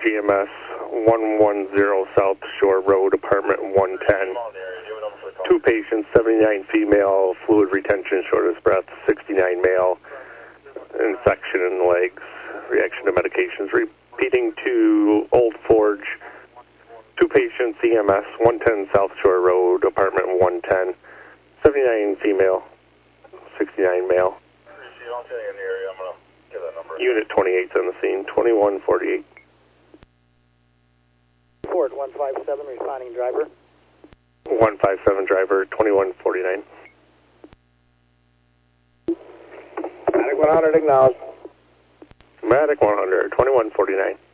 EMS 110 South Shore Road, apartment 110. Two patients, 79 female, fluid retention, shortness of breath, 69 male, infection in the legs, reaction to medications. Repeating to Old Forge. Two patients, EMS 110 South Shore Road, apartment 110. 79 female, 69 male. Unit 28's on the scene, 2148. Ford 157, responding driver. 157 driver, 2149. Medic 100, acknowledged. Medic 100, 2149.